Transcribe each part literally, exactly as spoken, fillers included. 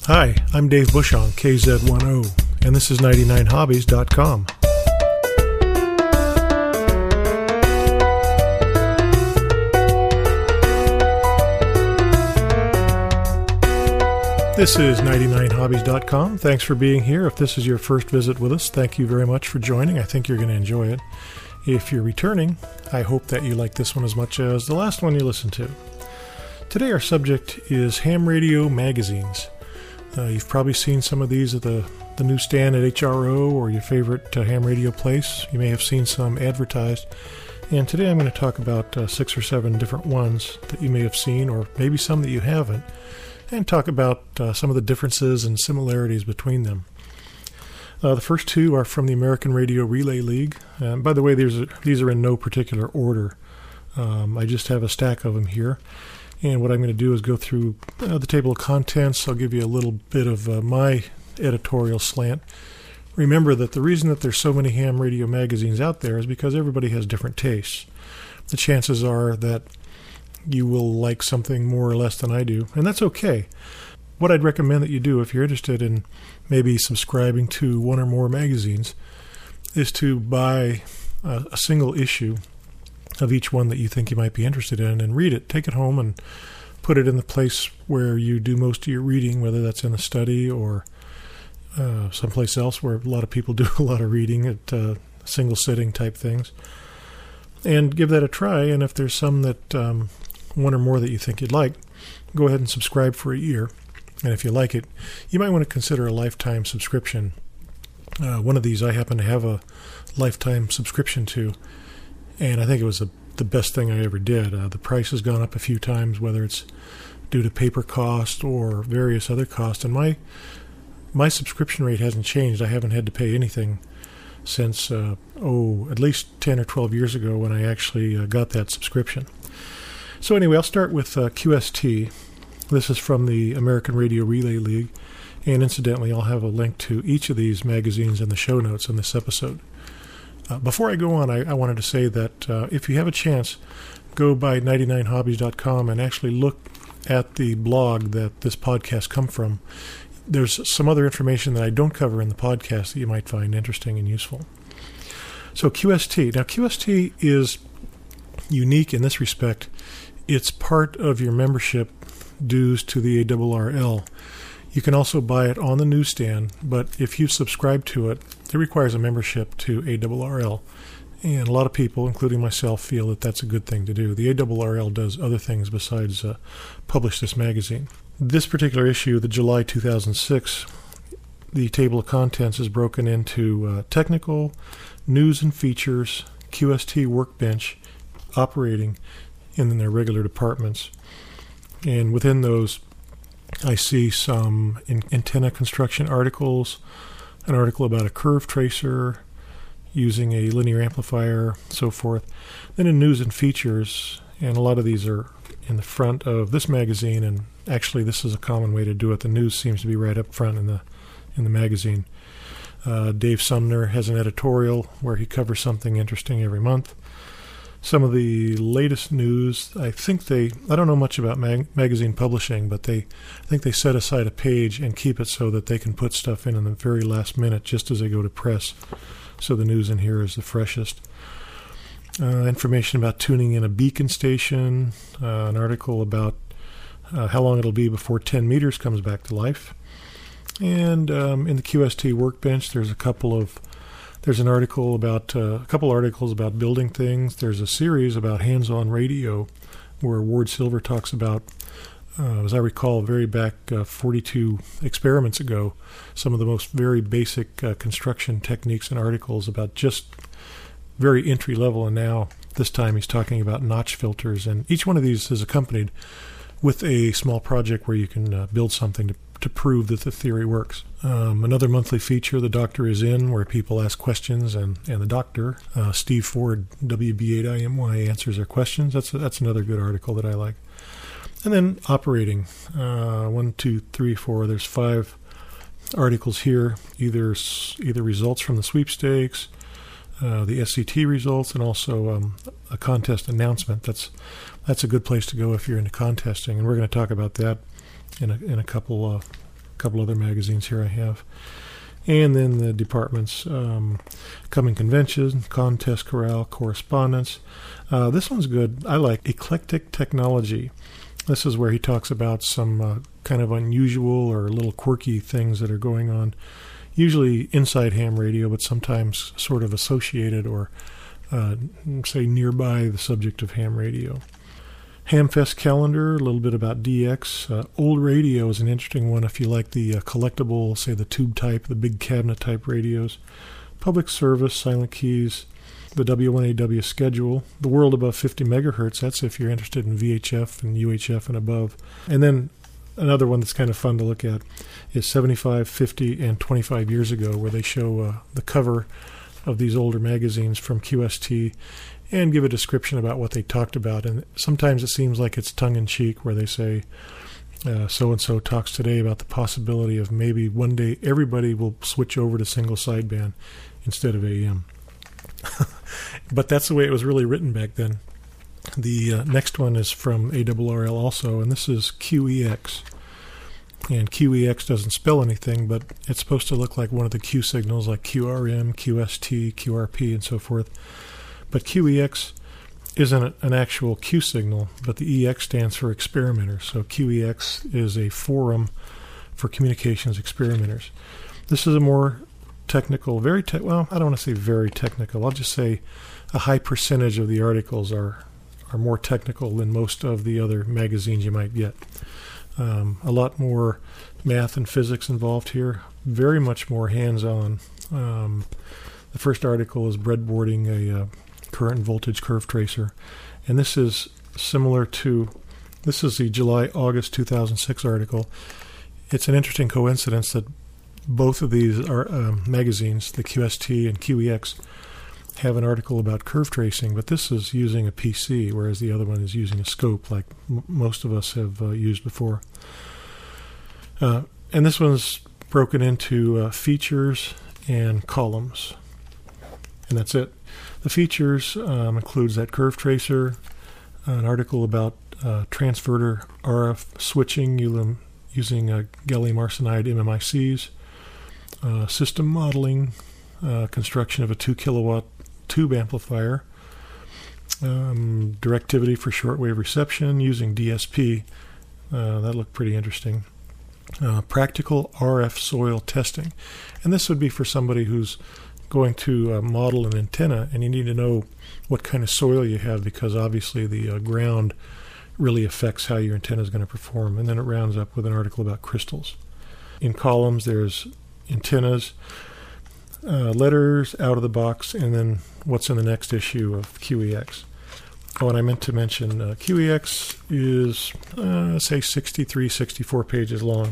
Hi, I'm Dave Bush on K Z ten, and this is ninety-nine hobbies dot com. This is ninety-nine hobbies dot com. Thanks for being here. If this is your first visit with us, thank you very much for joining. I think you're going to enjoy it. If you're returning, I hope that you like this one as much as the last one you listened to. Today our subject is ham radio magazines. Uh, you've probably seen some of these at the, the newsstand at H R O or your favorite uh, ham radio place. You may have seen some advertised. And today I'm going to talk about uh, six or seven different ones that you may have seen, or maybe some that you haven't, and talk about uh, some of the differences and similarities between them. Uh, the first two are from the American Radio Relay League. And by the way, these are, these are in no particular order. Um, I just have a stack of them here. And what I'm going to do is go through uh, the table of contents. I'll give you a little bit of uh, my editorial slant. Remember that the reason that there's so many ham radio magazines out there is because everybody has different tastes. The chances are that you will like something more or less than I do, and that's okay. What I'd recommend that you do if you're interested in maybe subscribing to one or more magazines is to buy a, a single issue of each one that you think you might be interested in and read it. Take it home and put it in the place where you do most of your reading, whether that's in a study or uh, someplace else where a lot of people do a lot of reading at uh, single sitting type things. And give that a try, and if there's some that, um, one or more that you think you'd like, go ahead and subscribe for a year. And if you like it, you might want to consider a lifetime subscription. Uh, one of these I happen to have a lifetime subscription to, and I think it was a, the best thing I ever did. Uh, the price has gone up a few times, whether it's due to paper cost or various other costs. And my my subscription rate hasn't changed. I haven't had to pay anything since, uh, oh, at least ten or twelve years ago when I actually uh, got that subscription. So anyway, I'll start with uh, Q S T. This is from the American Radio Relay League. And incidentally, I'll have a link to each of these magazines in the show notes in this episode. Uh, before I go on, I, I wanted to say that uh, if you have a chance, go by ninety-nine hobbies dot com and actually look at the blog that this podcast comes from. There's some other information that I don't cover in the podcast that you might find interesting and useful. So Q S T. Now, Q S T is unique in this respect. It's part of your membership dues to the A R R L. You can also buy it on the newsstand, but if you subscribe to it, it requires a membership to A R R L. And a lot of people, including myself, feel that that's a good thing to do. The A R R L does other things besides uh, publish this magazine. This particular issue, the July two thousand six, the table of contents is broken into uh, technical, news and features, Q S T workbench, operating, and then their regular departments. And within those, I see some in- antenna construction articles, an article about a curve tracer using a linear amplifier, so forth. Then in news and features, and a lot of these are in the front of this magazine, and actually this is a common way to do it. The news seems to be right up front in the in the magazine. Uh, Dave Sumner has an editorial where he covers something interesting every month. Some of the latest news, I think they, I don't know much about mag- magazine publishing, but they, I think they set aside a page and keep it so that they can put stuff in in the very last minute just as they go to press. So the news in here is the freshest. Uh, information about tuning in a beacon station, uh, an article about uh, how long it'll be before ten meters comes back to life. And um, in the Q S T workbench, there's a couple of There's an article about, uh, a couple articles about building things. There's a series about hands-on radio where Ward Silver talks about, uh, as I recall, very back uh, forty-two experiments ago, some of the most very basic uh, construction techniques and articles about just very entry level. And now this time he's talking about notch filters. And each one of these is accompanied with a small project where you can uh, build something to to prove that the theory works. Um, another monthly feature, The Doctor is In, where people ask questions, and, and the doctor, uh, Steve Ford, W B eight I M Y, answers their questions. That's that's another good article that I like. And then operating, uh, one, two, three, four. There's five articles here, either either results from the sweepstakes, uh, the S C T results, and also um, a contest announcement. That's that's a good place to go if you're into contesting, and we're going to talk about that in a in a couple of A couple other magazines here I have. And then the departments, um, Coming Convention, Contest Corral, Correspondence. Uh, this one's good. I like Eclectic Technology. This is where he talks about some uh, kind of unusual or little quirky things that are going on, usually inside ham radio, but sometimes sort of associated or, uh, say, nearby the subject of ham radio. Hamfest calendar, a little bit about D X. Uh, old radio is an interesting one if you like the uh, collectible, say the tube type, the big cabinet type radios. Public service, silent keys, the W one A W schedule, the world above fifty megahertz, that's if you're interested in V H F and U H F and above. And then another one that's kind of fun to look at is seventy-five, fifty, and twenty-five years ago, where they show uh, the cover of these older magazines from Q S T and give a description about what they talked about. And sometimes it seems like it's tongue-in-cheek, where they say, uh, so-and-so talks today about the possibility of maybe one day everybody will switch over to single sideband instead of A M. But that's the way it was really written back then. The uh, next one is from A R R L also, and this is Q E X. And Q E X doesn't spell anything, but it's supposed to look like one of the Q signals, like Q R M, Q S T, Q R P, and so forth. But Q E X isn't an actual Q signal, but the E X stands for experimenters. So Q E X is a forum for communications experimenters. This is a more technical, very te- well, I don't want to say very technical. I'll just say a high percentage of the articles are are more technical than most of the other magazines you might get. Um, a lot more math and physics involved here, very much more hands-on. Um, the first article is breadboarding a uh, current voltage curve tracer, and this is similar to, this is the July-August two thousand six article. It's an interesting coincidence that both of these are um, magazines, the Q S T and Q E X, have an article about curve tracing, but this is using a P C, whereas the other one is using a scope, like m- most of us have uh, used before. Uh, and this one's broken into uh, features and columns, and that's it. The features um, includes that curve tracer, an article about uh, transverter R F switching using, using uh, gallium arsenide M M I Cs, uh, system modeling, uh, construction of a two kilowatt tube amplifier, um, directivity for shortwave reception using D S P. Uh, that looked pretty interesting. Uh, practical R F soil testing. And this would be for somebody who's going to uh, model an antenna, and you need to know what kind of soil you have, because obviously the uh, ground really affects how your antenna is going to perform. And then it rounds up with an article about crystals. In columns, there's antennas, uh, letters out of the box, and then what's in the next issue of Q E X. Oh, and I meant to mention uh, Q E X is, uh, say, sixty-three, sixty-four pages long.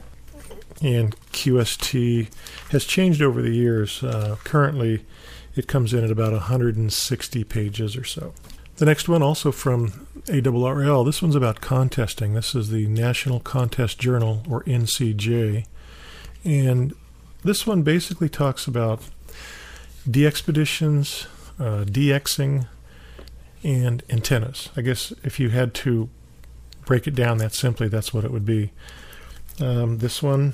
And Q S T has changed over the years. Uh, currently, it comes in at about one hundred sixty pages or so. The next one, also from A R R L, this one's about contesting. This is the National Contest Journal, or N C J. And this one basically talks about de-expeditions, uh, de-Xing, and antennas. I guess if you had to break it down that simply, that's what it would be. Um, this one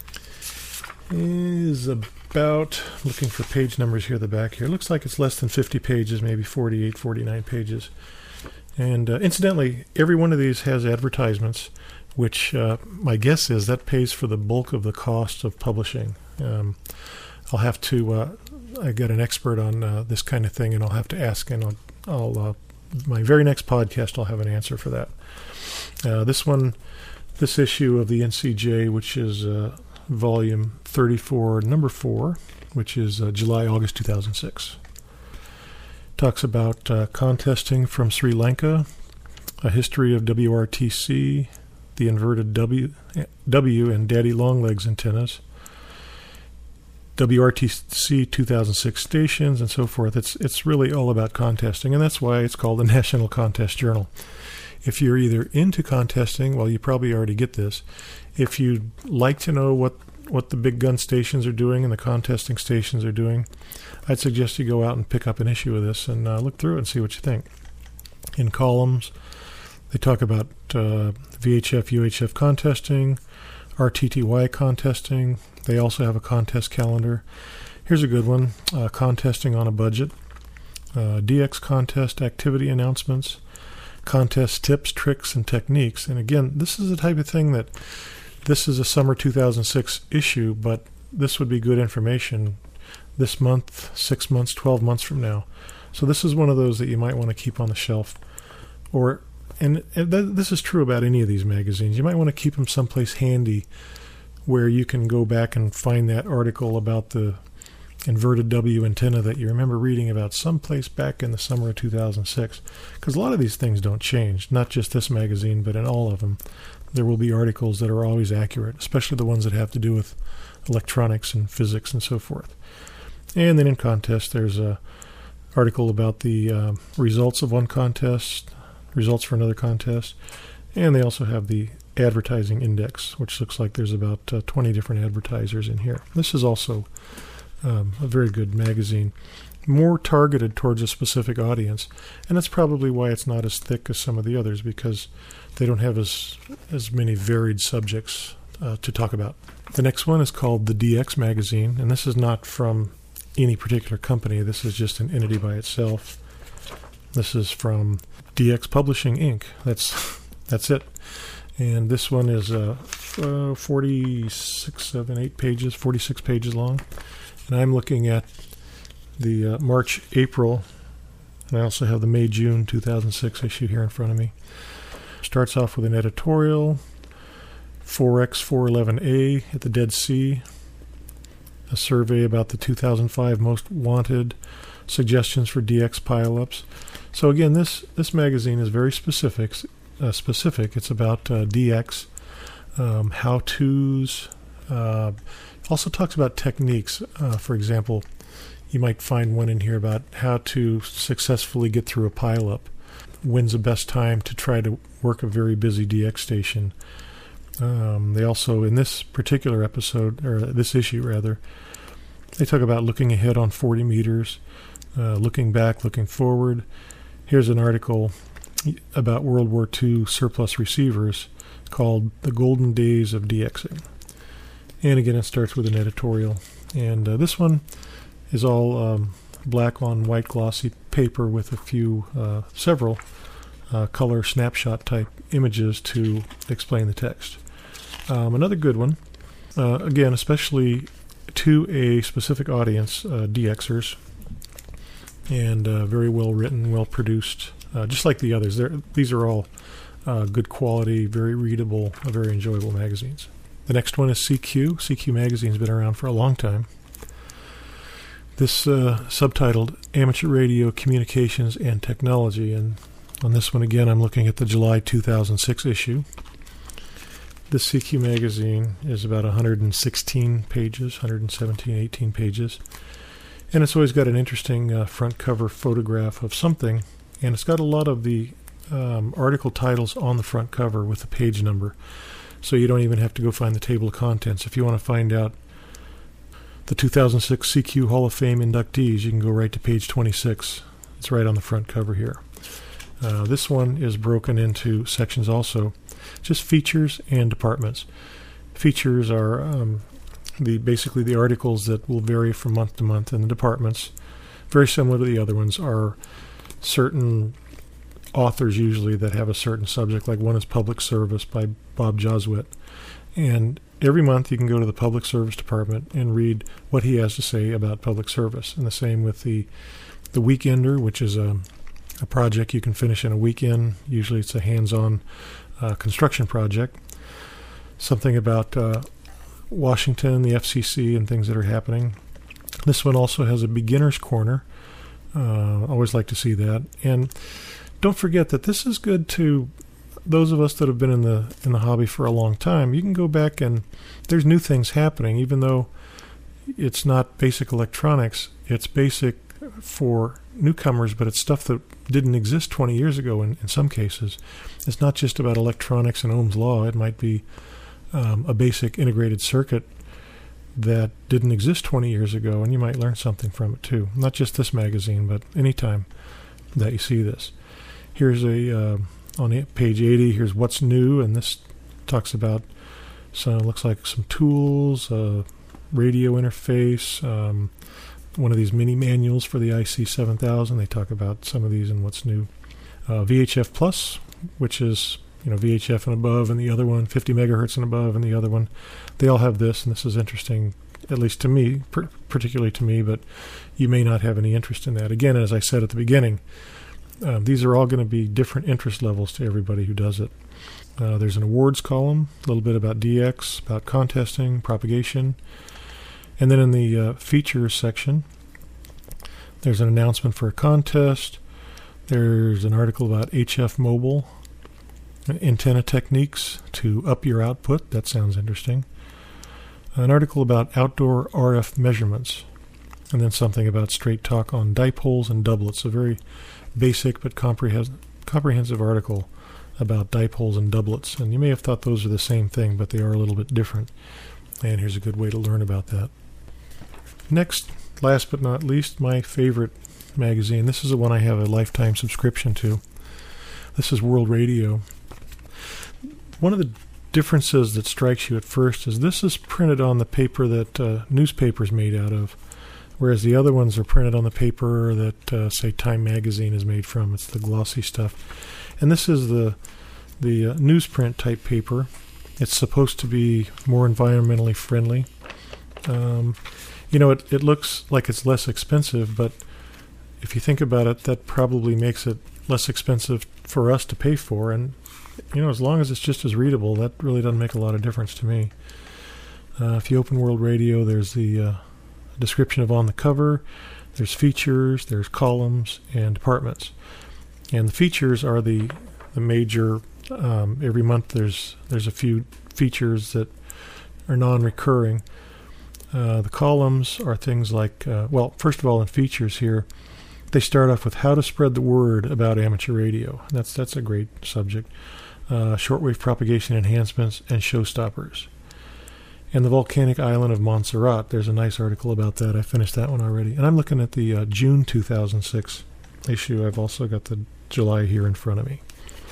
is about, looking for page numbers here at the back here, it looks like it's less than fifty pages, maybe forty-eight, forty-nine pages. And uh, incidentally, every one of these has advertisements, which uh, my guess is that pays for the bulk of the cost of publishing. Um, I'll have to, uh, I got an expert on uh, this kind of thing, and I'll have to ask, and I'll, I'll uh, my very next podcast, I'll have an answer for that. Uh, this one, this issue of the N C J, which is uh, volume thirty-four, number four, which is uh, July, August two thousand six. Talks about uh, contesting from Sri Lanka, a history of W R T C, the inverted W, W and daddy longlegs antennas, W R T C two thousand six stations, and so forth. It's it's really all about contesting, and that's why it's called the National Contest Journal. If you're either into contesting, well, you probably already get this. If you'd like to know what, what the big gun stations are doing and the contesting stations are doing, I'd suggest you go out and pick up an issue of this and uh, look through it and see what you think. In columns, they talk about uh, V H F, U H F contesting, R T T Y contesting. They also have a contest calendar. Here's a good one, uh, contesting on a budget. Uh, D X contest activity announcements, contest tips, tricks, and techniques. And again, this is the type of thing that, this is a summer two thousand six issue, but this would be good information this month, six months, twelve months from now. So this is one of those that you might want to keep on the shelf. Or, and, and th- this is true about any of these magazines. You might want to keep them someplace handy where you can go back and find that article about the inverted W antenna that you remember reading about someplace back in the summer of two thousand six. Because a lot of these things don't change, not just this magazine, but in all of them. There will be articles that are always accurate, especially the ones that have to do with electronics and physics and so forth. And then in contest, there's a article about the uh, results of one contest, results for another contest, and they also have the advertising index, which looks like there's about uh, twenty different advertisers in here. This is also um, a very good magazine, more targeted towards a specific audience, and that's probably why it's not as thick as some of the others, because they don't have as as many varied subjects uh, to talk about. The next one is called the D X magazine, and this is not from any particular company. This is just an entity by itself. This is from D X Publishing Incorporated. That's that's it. And this one is uh, uh, forty-six, seven, eight pages, forty-six pages long. And I'm looking at the uh, March, April, and I also have the May, June two thousand six issue here in front of me. Starts off with an editorial, four X four eleven A at the Dead Sea, a survey about the two thousand five most wanted, suggestions for D X pileups. So again, this this magazine is very specific. Uh, specific. It's about uh, D X, um, how-tos. Uh, also talks about techniques. Uh, for example, you might find one in here about how to successfully get through a pileup. When's the best time to try to work a very busy D X station? Um, they also, in this particular episode, or this issue rather, they talk about looking ahead on forty meters, uh, looking back, looking forward. Here's an article about World War Two surplus receivers called The Golden Days of DXing. And again, it starts with an editorial. And uh, this one is all um, black on white glossy paper with a few, uh, several uh, color snapshot type images to explain the text. Um, another good one, uh, again, especially to a specific audience, uh, DXers, and uh, very well written, well produced. Uh, just like the others, They're, these are all uh, good quality, very readable, uh, very enjoyable magazines. The next one is C Q. C Q magazine's been around for a long time. This uh, subtitled Amateur Radio Communications and Technology, and on this one again I'm looking at the July two thousand six issue. This C Q magazine is about one hundred sixteen pages, one hundred seventeen, eighteen pages, and it's always got an interesting uh, front cover photograph of something. And it's got a lot of the um, article titles on the front cover with the page number. So you don't even have to go find the table of contents. If you want to find out the two thousand six C Q Hall of Fame inductees, you can go right to page twenty-six. It's right on the front cover here. Uh, this one is broken into sections also, just features and departments. Features are um, the basically the articles that will vary from month to month, and the departments, very similar to the other ones, are certain authors usually that have a certain subject. Like one is Public Service by Bob Joswitt, and every month you can go to the Public Service department and read what he has to say about public service. And the same with the the Weekender, which is a, a project you can finish in a weekend. Usually it's a hands-on uh, construction project. Something about uh, Washington, the F C C, and things that are happening. This one also has a beginner's corner. Uh, always like to see that. And don't forget that this is good to those of us that have been in the in the hobby for a long time. You can go back and there's new things happening, even though it's not basic electronics. It's basic for newcomers, but it's stuff that didn't exist twenty years ago in, in some cases. It's not just about electronics and Ohm's law. It might be um, a basic integrated circuit that didn't exist twenty years ago, and you might learn something from it too. Not just this magazine, but any time that you see this. Here's a, uh, on page eighty, here's what's new, and this talks about So it looks like some tools, uh, radio interface, um, one of these mini manuals for the I C seven thousand. They talk about some of these and what's new. Uh, V H F Plus, which is you know V H F and above, and the other one fifty megahertz and above, and the other one. They all have this, and this is interesting, at least to me, per- particularly to me, but you may not have any interest in that. Again, as I said at the beginning, uh, these are all going to be different interest levels to everybody who does it. Uh, there's an awards column, a little bit about D X, about contesting, propagation. And then in the uh, features section, there's an announcement for a contest. There's an article about H F Mobile, antenna techniques to up your output. That sounds interesting. An article about outdoor R F measurements. And then something about straight talk on dipoles and doublets. A very basic but comprehens- comprehensive article about dipoles and doublets. And you may have thought those are the same thing, but they are a little bit different. And here's a good way to learn about that. Next, last but not least, my favorite magazine. This is the one I have a lifetime subscription to. This is World Radio. One of the differences that strikes you at first is this is printed on the paper that uh, newspapers made out of, whereas the other ones are printed on the paper that, uh, say, Time Magazine is made from. It's the glossy stuff. And this is the the uh, newsprint type paper. It's supposed to be more environmentally friendly. Um, you know, it, it looks like it's less expensive, but if you think about it, that probably makes it less expensive for us to pay for. And, you know, as long as it's just as readable, that really doesn't make a lot of difference to me. Uh, if you open World Radio, there's the uh, description of on the cover. There's features, there's columns, and departments. And the features are the the major. Um, every month there's there's a few features that are non-recurring. Uh, the columns are things like, uh, well, first of all, in features here, they start off with how to spread the word about amateur radio. That's that's a great subject. Uh, shortwave propagation enhancements and showstoppers. And the volcanic island of Montserrat. There's a nice article about that. I finished that one already. And I'm looking at the uh, June two thousand six issue. I've also got the July here in front of me.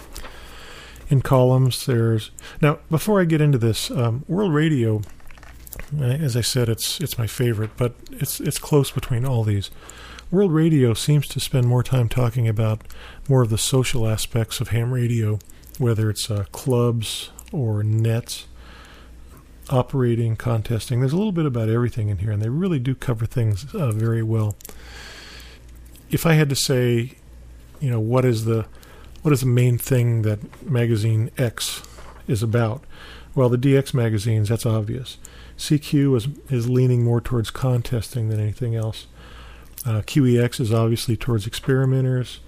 In columns, there's... Now, before I get into this, um, World Radio, as I said, it's it's my favorite, but it's it's close between all these. World Radio seems to spend more time talking about more of the social aspects of ham radio, whether it's uh, clubs or nets, operating, contesting. There's a little bit about everything in here, and they really do cover things uh, very well. If I had to say, you know, what is the what is the main thing that magazine X is about? Well, the D X magazines, that's obvious. C Q is is leaning more towards contesting than anything else. Uh, Q E X is obviously towards experimenters.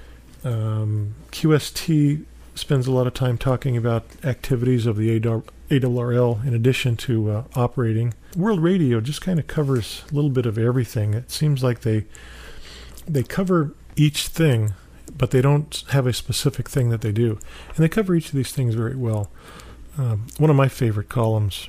Um, Q S T spends a lot of time talking about activities of the A R R L in addition to uh, operating. World Radio just kind of covers a little bit of everything. It seems like they they cover each thing, but they don't have a specific thing that they do. And they cover each of these things very well. Um, one of my favorite columns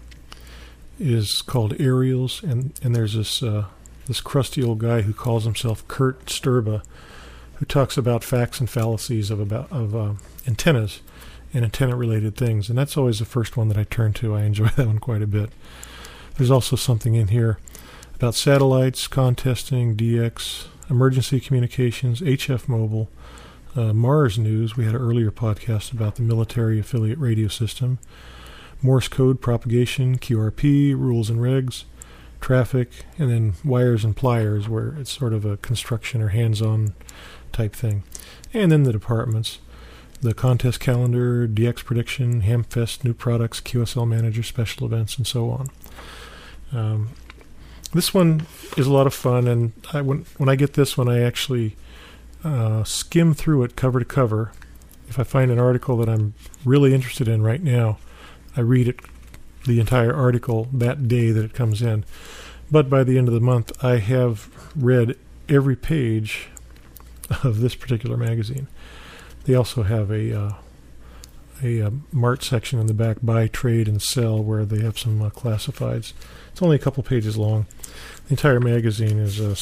is called Aerials, and, and there's this uh, this crusty old guy who calls himself Kurt Sturba, who talks about facts and fallacies of about of uh, antennas and antenna-related things. And that's always the first one that I turn to. I enjoy that one quite a bit. There's also something in here about satellites, contesting, D X, emergency communications, H F Mobile, uh, Mars News. We had an earlier podcast about the military affiliate radio system, Morse code propagation, Q R P, rules and regs, traffic, and then wires and pliers, where it's sort of a construction or hands-on type thing. And then the departments, the contest calendar, D X prediction, Hamfest, new products, Q S L manager, special events, and so on. Um, this one is a lot of fun, and I, when, when I get this one, I actually uh, skim through it cover to cover. If I find an article that I'm really interested in right now, I read it, the entire article that day that it comes in. But by the end of the month, I have read every page of this particular magazine. They also have a uh, a, a mart section in the back, buy, trade, and sell, where they have some uh, classifieds. It's only a couple pages long. The entire magazine is uh,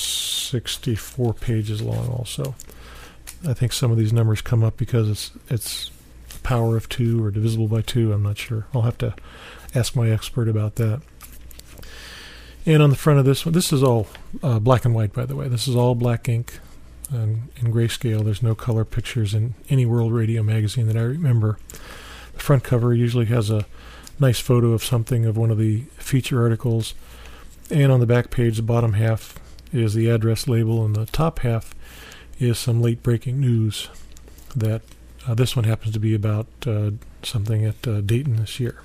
sixty-four pages long also. I think some of these numbers come up because it's it's power of two or divisible by two. I'm not sure. I'll have to ask my expert about that. And on the front of this one, this is all uh, black and white, by the way. This is all black ink and in grayscale. There's no color pictures in any World Radio magazine that I remember. The front cover usually has a nice photo of something, of one of the feature articles. And on the back page, the bottom half is the address label, and the top half is some late breaking news. That uh, this one happens to be about uh, something at uh, Dayton this year.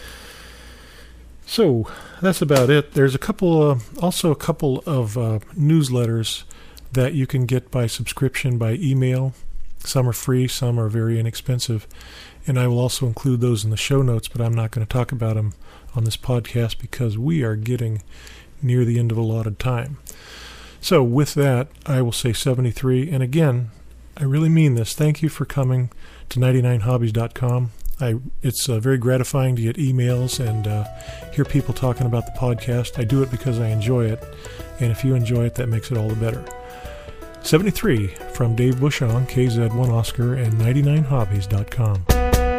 So that's about it. There's a couple, uh, also a couple of uh, newsletters that you can get by subscription by email. Some are free, some are very inexpensive, and I will also include those in the show notes, but I'm not going to talk about them on this podcast because we are getting near the end of allotted time. So with that, I will say seventy-three, and again, I really mean this. Thank you for coming to ninety-nine hobbies dot com. I, it's uh, very gratifying to get emails and uh, hear people talking about the podcast. I do it because I enjoy it, and if you enjoy it, that makes it all the better. seventy-three from Dave Bush on K Z one Oscar and ninety-nine hobbies dot com.